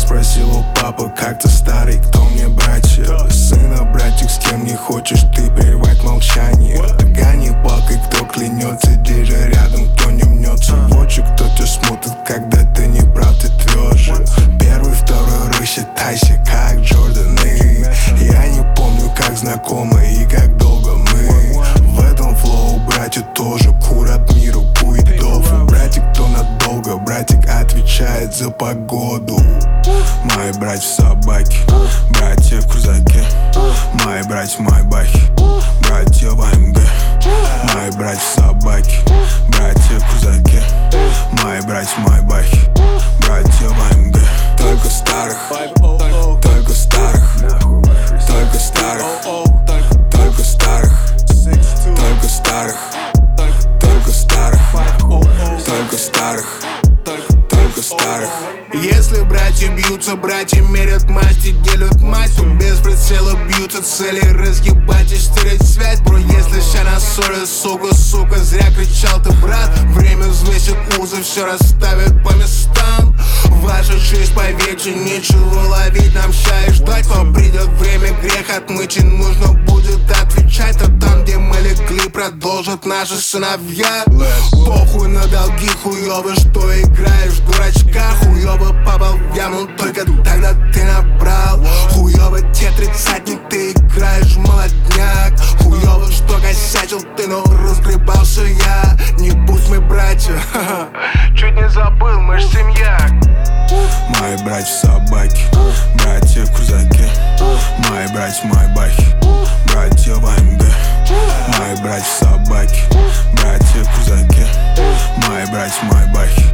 спросил у папы, как ты, старый, кто мне братья? Сына, братик, с кем не хочешь ты прервать молчание? Гони палкой, кто клянется, держи рядом, кто не мнется в очи, кто тебя смотрит, когда ты не прав, ты тверже. Первый, второй, рассчитайся, как Джорданы. Я не помню, как знакомы и как долго мы в этом флоу, братья тоже курят миру, пуидов. Братик, кто надолго, братик отвечает за погоду. Мои братья собаки, братья в крузаке. Мои братья майбахи, братья в АМГ. Мои братья собаки, братья в крузаке. Мои братья майбахи, братья в АМГ. Только старых, только старых, только старых, только старых, только старых, только старых, только старых, только старых. Если братья бьются, братья мерят масти, делят масть. Без прицела бьются цели, разъебать и стереть связь. Бро, если ща на ссоре, сука, зря кричал ты, брат. Время взвесит узы, все расставит по местам. Ваша честь, поверьте, нечего ловить нам ща и ждать. Но придет время, грех отмычен, нужно будет отвечать. А там, где мы легли, продолжат наши сыновья. Похуй на долги, хуёво, что играешь в дурачка. Хуёво попал в яму, только тогда ты набрал. Хуёво те тридцатник, ты играешь в молодняк. Хуёво, что косячил ты, но разгребался я. Не будь мы братья, чуть не забыл, мы ж семья. Мои братья собаки, братья в крузаке. Мои братья майбахи, братья в АМГ. Мои братья собаки, братья в крузаке. Мои братья майбахи,